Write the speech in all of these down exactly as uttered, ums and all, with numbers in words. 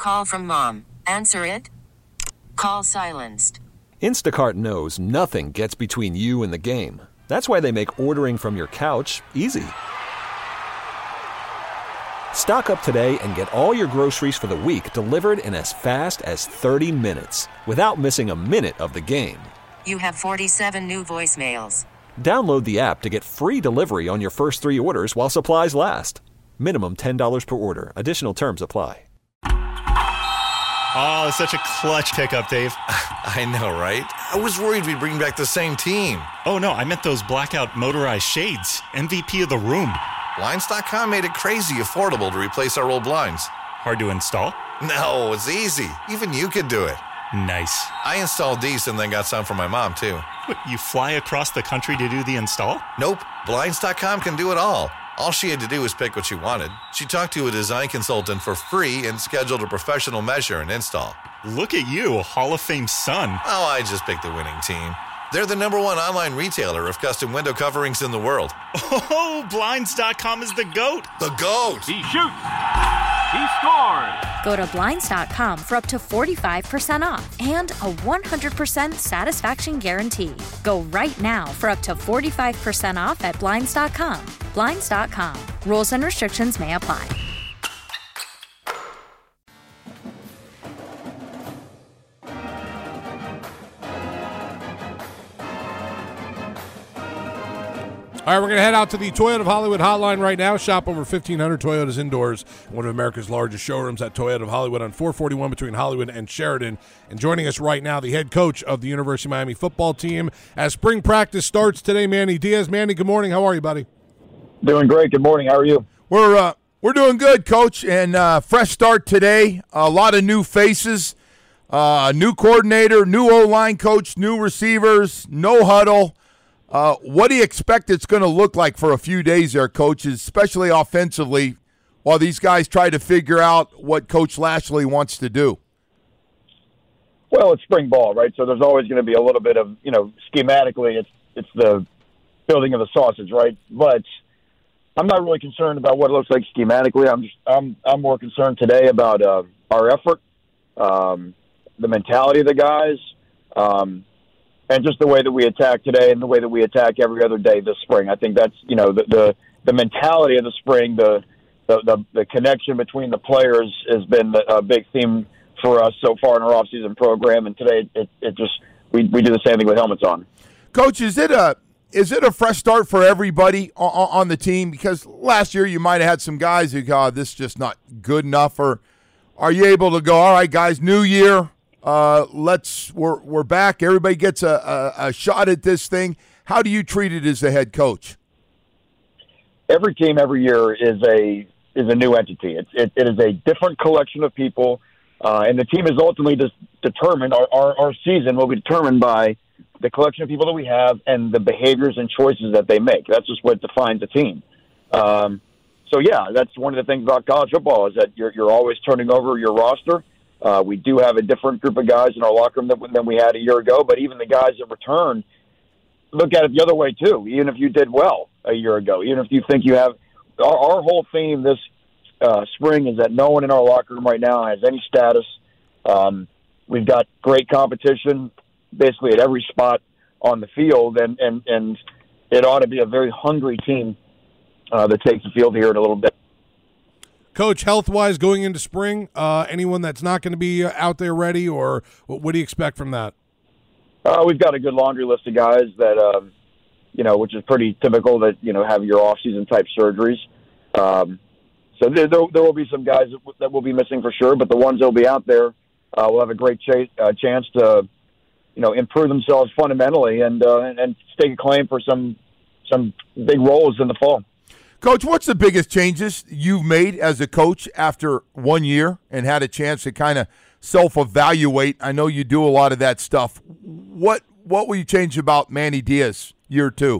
call from mom. Answer it. Call silenced. Instacart knows nothing gets between you and the game. That's why they make ordering from your couch easy. Stock up today and get all your groceries for the week delivered in as fast as thirty minutes without missing a minute of the game. You have forty-seven new voicemails. Download the app to get free delivery on your first three orders while supplies last. Minimum ten dollars per order. Additional terms apply. Oh, such a clutch pickup, Dave. I know, right? I was worried we'd bring back the same team. Oh, no, I meant those blackout motorized shades. M V P of the room. Blinds dot com made it crazy affordable to replace our old blinds. Hard to install? No, it's easy. Even you could do it. Nice. I installed these and then got some for my mom, too. What, you fly across the country to do the install? Nope. Blinds dot com can do it all. All she had to do was pick what she wanted. She talked to a design consultant for free and scheduled a professional measure and install. Look at you, Hall of Fame son. Oh, I just picked the winning team. They're the number one online retailer of custom window coverings in the world. Oh, Blinds dot com is the GOAT. The GOAT. He shoots. He scores. Go to Blinds dot com for up to forty-five percent off and a one hundred percent satisfaction guarantee. Go right now for up to forty-five percent off at Blinds dot com. Blinds dot com. Rules and restrictions may apply. All right, we're going to head out to the Toyota of Hollywood hotline right now. Shop over fifteen hundred Toyotas indoors, one of America's largest showrooms at Toyota of Hollywood on four forty-one between Hollywood and Sheridan. And joining us right now, the head coach of the University of Miami football team. As spring practice starts today, Manny Diaz. Manny, good morning. How are you, buddy? Doing great. Good morning. How are you? We're uh, we're doing good, Coach, and uh, fresh start today. A lot of new faces, uh, new coordinator, new O-line coach, new receivers, no huddle. Uh, what do you expect it's going to look like for a few days there, coaches, especially offensively, while these guys try to figure out what Coach Lashley wants to do? Well, it's spring ball, right? So there's always going to be a little bit of, you know, schematically, it's it's the building of the sausage, right? But I'm not really concerned about what it looks like schematically. I'm just I'm I'm more concerned today about uh, our effort, um, the mentality of the guys. Um, And just the way that we attack today and the way that we attack every other day this spring. I think that's, you know, the the, the mentality of the spring, the, the, the, the connection between the players has been a big theme for us so far in our offseason program. And today it, it just we, we do the same thing with helmets on. Coach, is it a is it a fresh start for everybody on, on the team? Because last year you might have had some guys who go, oh, this is just not good enough. Or are you able to go, all right, guys, new year, Uh, let's we're we're back. Everybody gets a, a, a shot at this thing. How do you treat it as the head coach? Every team every year is a is a new entity. It's it, it is a different collection of people, uh, and the team is ultimately just determined. Our, our our season will be determined by the collection of people that we have and the behaviors and choices that they make. That's just what defines a team. Um, so yeah, that's one of the things about college football is that you're you're always turning over your roster. Uh, we do have a different group of guys in our locker room than, than we had a year ago, but even the guys that return, look at it the other way too. Even if you did well a year ago, even if you think you have, our, our whole theme this uh, spring is that no one in our locker room right now has any status. Um, we've got great competition basically at every spot on the field, and, and, and it ought to be a very hungry team uh, that takes the field here in a little bit. Coach, health-wise going into spring, uh, anyone that's not going to be out there ready, or what, what do you expect from that? Uh, we've got a good laundry list of guys that, um, you know, which is pretty typical that, you know, have your off-season type surgeries. Um, so there, there, there will be some guys that, that will be missing for sure, but the ones that will be out there uh, will have a great ch- uh, chance to, you know, improve themselves fundamentally and, uh, and and stake a claim for some some big roles in the fall. Coach, what's the biggest changes you've made as a coach after one year and had a chance to kind of self-evaluate? I know you do a lot of that stuff. What what will you change about Manny Diaz year two?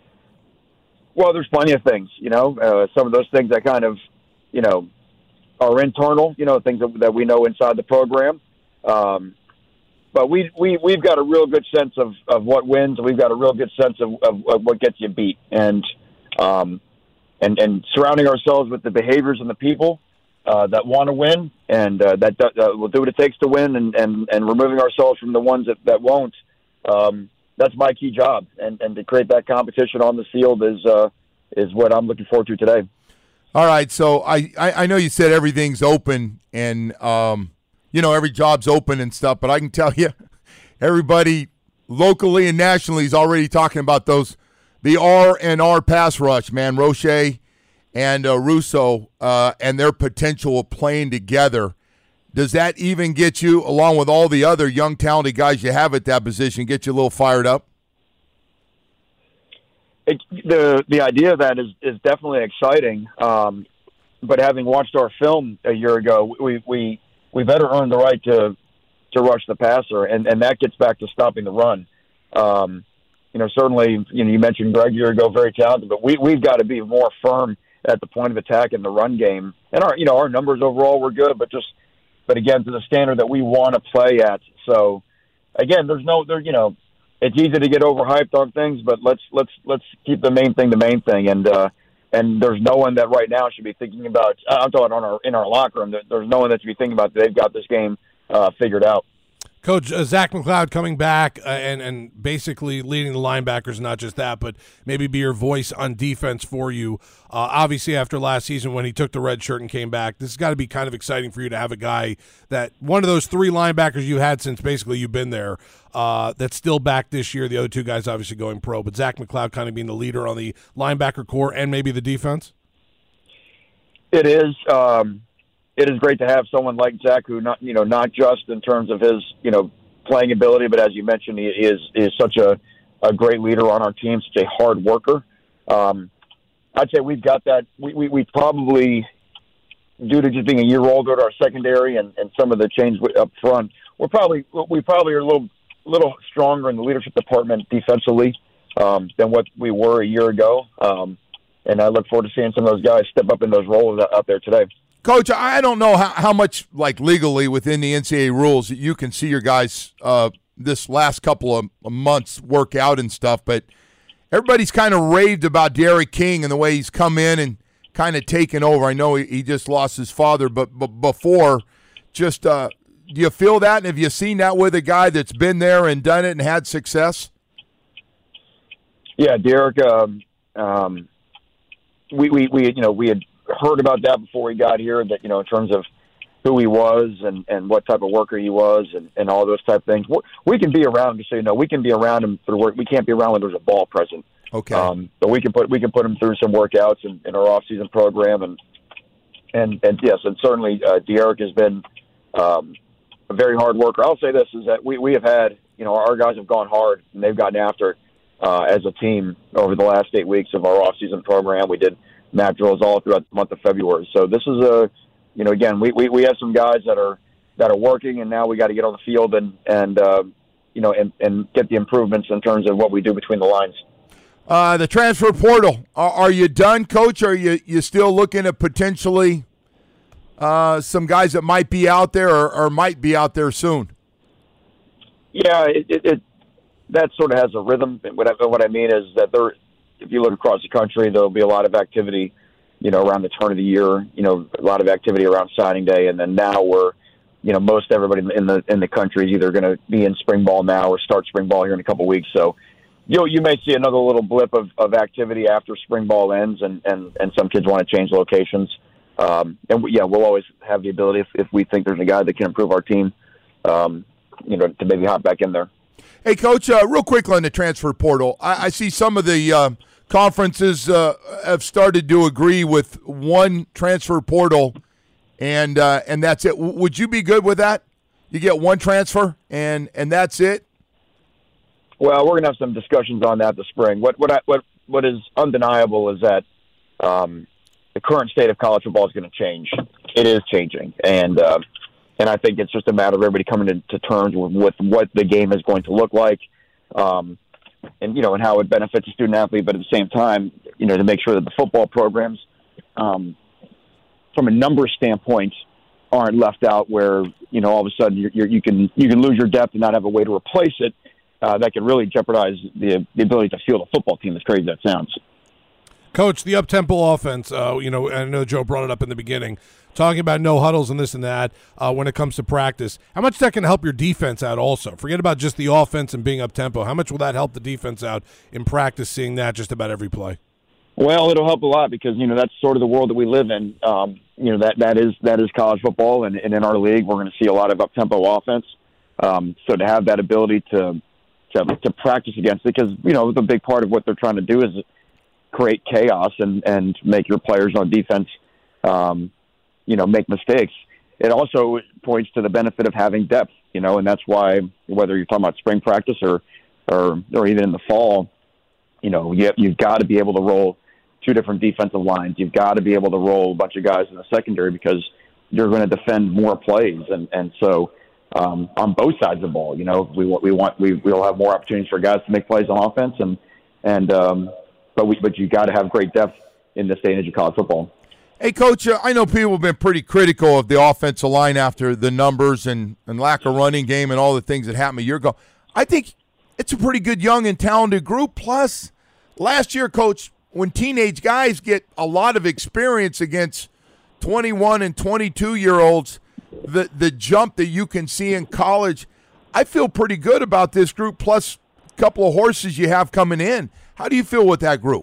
Well, there's plenty of things, you know. Uh, some of those things that kind of, you know, are internal, you know, things that, that we know inside the program. Um, but we, we, we've got a real good sense of, of what wins, and we've got a real good sense of, of, of what gets you beat. And, um, and and surrounding ourselves with the behaviors and the people uh, that want to win and uh, that uh, will do what it takes to win, and, and, and removing ourselves from the ones that, that won't. Um, that's my key job, and, and to create that competition on the field is uh, is what I'm looking forward to today. All right, so I, I, I know you said everything's open and, um, you know, every job's open and stuff, but I can tell you everybody locally and nationally is already talking about those, the R and R pass rush, man, Roche and uh, Russo uh, and their potential of playing together. Does that even get you, along with all the other young, talented guys you have at that position, get you a little fired up? It, the the idea of that is, is definitely exciting. Um, but having watched our film a year ago, we we, we better earn the right to to rush the passer, and, and that gets back to stopping the run. Um, you know, certainly, you know, you mentioned Greg a year ago, very talented, but we we've got to be more firm at the point of attack in the run game. And our you know our numbers overall were good, but just but again to the standard that we want to play at. So again, there's no there you know. It's easy to get overhyped on things, but let's let's let's keep the main thing the main thing. And uh, and there's no one that right now should be thinking about. I'm talking on our in our locker room. There's no one that should be thinking about that they've got this game uh, figured out. Coach, uh, Zach McCloud coming back uh, and, and basically leading the linebackers, not just that, but maybe be your voice on defense for you. Uh, obviously, after last season when he took the red shirt and came back, this has got to be kind of exciting for you to have a guy that one of those three linebackers you had since basically you've been there uh, that's still back this year. The other two guys obviously going pro, but Zach McCloud kind of being the leader on the linebacker core and maybe the defense? It is. Um It is great to have someone like Zach, who not you know not just in terms of his you know playing ability, but as you mentioned, he is is such a, a great leader on our team, such a hard worker. Um, I'd say we've got that. We, we we probably, due to just being a year older at our secondary and, and some of the change up front, we're probably we probably are a little little stronger in the leadership department defensively um, than what we were a year ago. Um, and I look forward to seeing some of those guys step up in those roles out there today. Coach, I don't know how, how much, like legally within the N C double A rules, that you can see your guys uh, this last couple of months work out and stuff, but everybody's kind of raved about Derek King and the way he's come in and kind of taken over. I know he, he just lost his father, but, but before, just uh, do you feel that? And have you seen that with a guy that's been there and done it and had success? Yeah, Derek, um, um, we, we, we, you know, we had heard about that before he got here, that, you know, in terms of who he was and, and what type of worker he was and, and all those type of things. We can be around him, just so you know, we can be around him for work. We can't be around when there's a ball present. Okay. Um, but we can put, we can put him through some workouts in, in our off-season program. And, and, and yes, and certainly uh, Derek has been um, a very hard worker. I'll say this is that we, we have had, you know, our guys have gone hard and they've gotten after uh, as a team over the last eight weeks of our off-season program. We did mat drills all throughout the month of February. So this is a, you know, again, we, we, we have some guys that are that are working, and now we got to get on the field and and uh, you know and, and get the improvements in terms of what we do between the lines. Uh, the transfer portal. Are, are you done, Coach? Or are you you still looking at potentially uh, some guys that might be out there or, or might be out there soon? Yeah, it, it, it that sort of has a rhythm. What I, what I mean is that there. If you look across the country, there'll be a lot of activity, you know, around the turn of the year, you know, a lot of activity around signing day. And then now we're, you know, most everybody in the in the country is either going to be in spring ball now or start spring ball here in a couple of weeks. So you you may see another little blip of, of activity after spring ball ends, and, and, and some kids want to change locations. Um, and, we, yeah, we'll always have the ability, if, if we think there's a guy that can improve our team, um, you know, to maybe hop back in there. Hey, Coach, uh, real quickly on the transfer portal, I, I see some of the uh, – conferences uh, have started to agree with one transfer portal, and uh, and that's it. W- would you be good with that? You get one transfer, and, and that's it? Well, we're going to have some discussions on that this spring. What what I, what what is undeniable is that um, the current state of college football is going to change. It is changing, and uh, and I think it's just a matter of everybody coming to, to terms with, with what the game is going to look like. Um, and, you know, and how it benefits a student athlete, but at the same time, you know, to make sure that the football programs, um, from a number standpoint, aren't left out where, you know, all of a sudden you're, you're, you can you can lose your depth and not have a way to replace it. Uh, that could really jeopardize the, the ability to field a football team, as crazy as that sounds. Coach, the up-tempo offense, uh, you know, I know Joe brought it up in the beginning, talking about no huddles and this and that uh, when it comes to practice. How much that can help your defense out also? Forget about just the offense and being up-tempo. How much will that help the defense out in practice, seeing that just about every play? Well, it'll help a lot because, you know, that's sort of the world that we live in. Um, you know, that, that is that is college football, and, and in our league we're going to see a lot of up-tempo offense. Um, so to have that ability to, to to practice against it, because, you know, the big part of what they're trying to do is create chaos and, and make your players on defense, um, you know, make mistakes. It also points to the benefit of having depth, you know, and that's why whether you're talking about spring practice or or, or even in the fall, you know, you, you've got to be able to roll two different defensive lines. You've got to be able to roll a bunch of guys in the secondary because you're going to defend more plays. And, and so um, on both sides of the ball, you know, we want, we want, we, we'll have more opportunities for guys to make plays on offense. And, and, um, but we, but you got to have great depth in this day and age of college football. Hey, Coach, uh, I know people have been pretty critical of the offensive line after the numbers and, and lack of running game and all the things that happened a year ago. I think it's a pretty good young and talented group. Plus, last year, Coach, when teenage guys get a lot of experience against twenty-one and twenty-two-year-olds, the, the jump that you can see in college, I feel pretty good about this group, plus a couple of horses you have coming in. How do you feel with that group?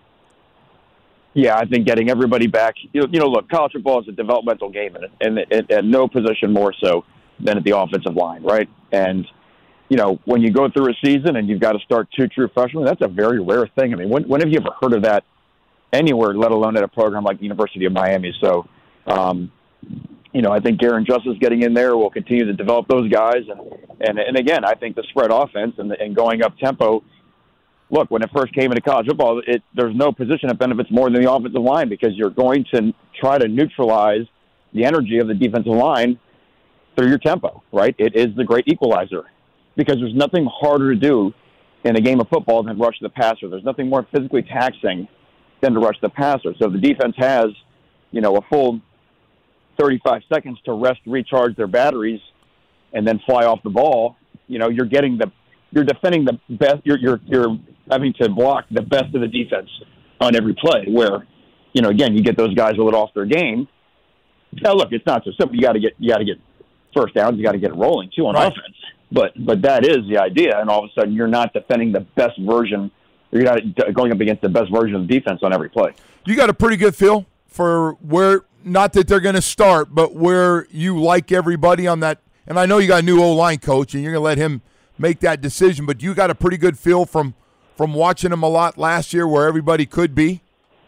Yeah, I think getting everybody back. You know, you know look, college football is a developmental game, and, and, and at no position more so than at the offensive line, right? And, you know, when you go through a season and you've got to start two true freshmen, that's a very rare thing. I mean, when, when have you ever heard of that anywhere, let alone at a program like the University of Miami? So, um, you know, I think Garen Justice getting in there will continue to develop those guys. And, and, and again, I think the spread offense and, and going up tempo, look, when it first came into college football, it, there's no position that benefits more than the offensive line because you're going to try to neutralize the energy of the defensive line through your tempo, right? It is the great equalizer because there's nothing harder to do in a game of football than rush the passer. There's nothing more physically taxing than to rush the passer. So if the defense has, you know, a full thirty-five seconds to rest, recharge their batteries, and then fly off the ball, you know, you're getting the You're defending the best. You're you're you're having to block the best of the defense on every play. Where, you know, again, you get those guys a little off their game. Now, look, it's not so simple. You got to get you got to get first downs. You got to get it rolling too on right. offense. But but that is the idea. And all of a sudden, you're not defending the best version. You're not going up against the best version of the defense on every play. You got a pretty good feel for where. Not that they're going to start, but where you like everybody on that. And I know you got a new O-line coach, and you're going to let him make that decision, but you got a pretty good feel from from watching them a lot last year where everybody could be?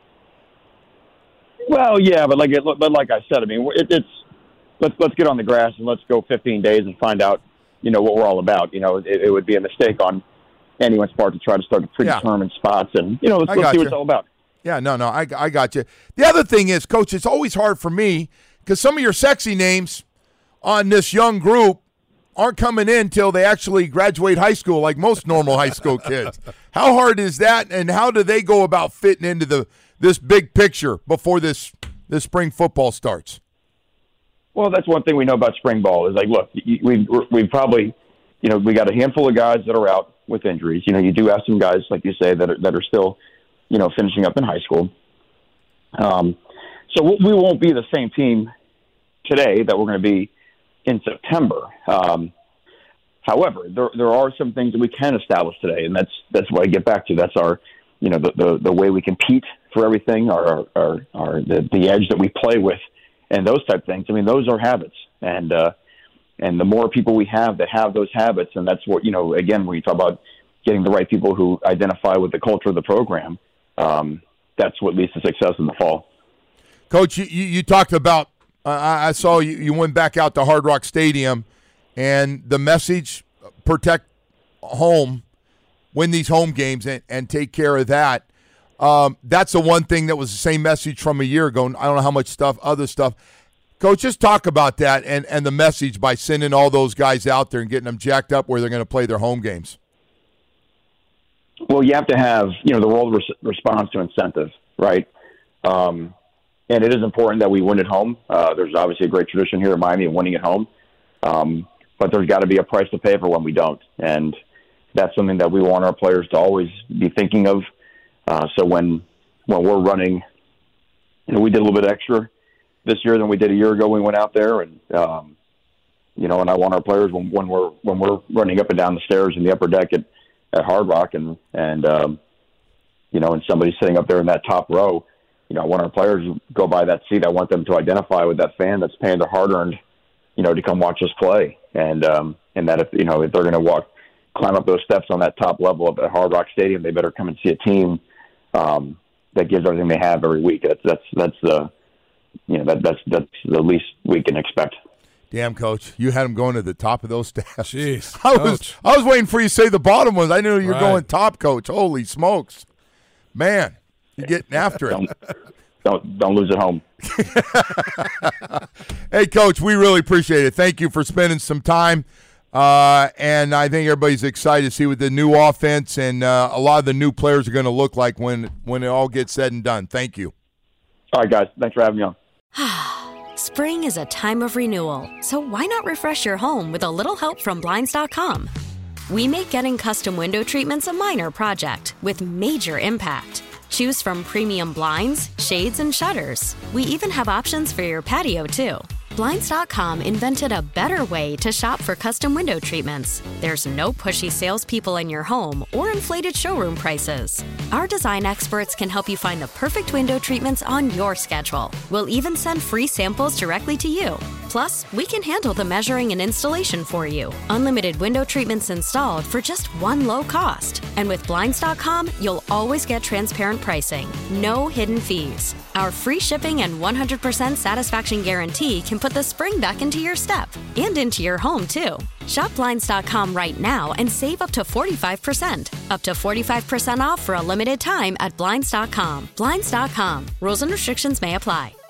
Well, yeah, but like it, but like I said, I mean, it, it's let's let's get on the grass and let's go fifteen days and find out, you know, what we're all about. You know, it, it would be a mistake on anyone's part to try to start to predetermine yeah. spots, and you know, let's, let's see what it's all about. Yeah, no, no, I, I got you. The other thing is, Coach, it's always hard for me because some of your sexy names on this young group aren't coming in till they actually graduate high school like most normal high school kids. How hard is that, and how do they go about fitting into the this big picture before this this spring football starts? Well, that's one thing we know about spring ball is, like, look, we've, we've probably, you know, we got a handful of guys that are out with injuries. You know, you do have some guys, like you say, that are, that are still, you know, finishing up in high school. Um, so we won't be the same team today that we're going to be in September. Um, however, there there are some things that we can establish today, and that's that's what I get back to. That's our, you know, the the, the way we compete for everything, our our, our the, the edge that we play with, and those type of things. I mean, those are habits, and uh, and the more people we have that have those habits, and that's what, you know, again, when you talk about getting the right people who identify with the culture of the program, um, that's what leads to success in the fall. Coach, you, you talked about, uh, I saw you, you went back out to Hard Rock Stadium, and the message, protect home, win these home games, and, and take care of that. Um, that's the one thing that was the same message from a year ago. I don't know how much stuff, other stuff. Coach, just talk about that and, and the message by sending all those guys out there and getting them jacked up where they're going to play their home games. Well, you have to have, you know, the world res- responds to incentive, right? Um, and it is important that we win at home. Uh, there's obviously a great tradition here in Miami of winning at home. Um, but there's got to be a price to pay for when we don't. And that's something that we want our players to always be thinking of. Uh, so when when we're running, you know, we did a little bit extra this year than we did a year ago when we went out there. And, um, you know, and I want our players when, when we're when we're running up and down the stairs in the upper deck at, at Hard Rock and, and um, you know, and somebody's sitting up there in that top row, you know, I want our players to go by that seat. I want them to identify with that fan that's paying their hard-earned, you know, to come watch us play. And, um, and that if, you know, if they're going to walk, climb up those steps on that top level of at Hard Rock Stadium, they better come and see a team um, that gives everything they have every week. That's, that's, that's the, you know, that, that's, that's the least we can expect. Damn, Coach, you had them going to the top of those steps. Jeez, I was Coach. I was waiting for you to say the bottom ones. I knew you were right. going top, Coach. Holy smokes, man, you're getting after it. Don't don't, don't lose at home. Hey, Coach, we really appreciate it. Thank you for spending some time, uh, and I think everybody's excited to see what the new offense and uh, a lot of the new players are going to look like when when it all gets said and done. Thank you. All right, guys. Thanks for having me on. Spring is a time of renewal, so why not refresh your home with a little help from Blinds dot com? We make getting custom window treatments a minor project with major impact. Choose from premium blinds, shades, and shutters. We even have options for your patio, too. Blinds dot com invented a better way to shop for custom window treatments. There's no pushy salespeople in your home or inflated showroom prices. Our design experts can help you find the perfect window treatments on your schedule. We'll even send free samples directly to you. Plus, we can handle the measuring and installation for you. Unlimited window treatments installed for just one low cost. And with Blinds dot com, you'll always get transparent pricing. No hidden fees. Our free shipping and one hundred percent satisfaction guarantee can put the spring back into your step and into your home, too. Shop Blinds dot com right now and save up to forty-five percent. Up to forty-five percent off for a limited time at Blinds dot com. Blinds dot com. Rules and restrictions may apply.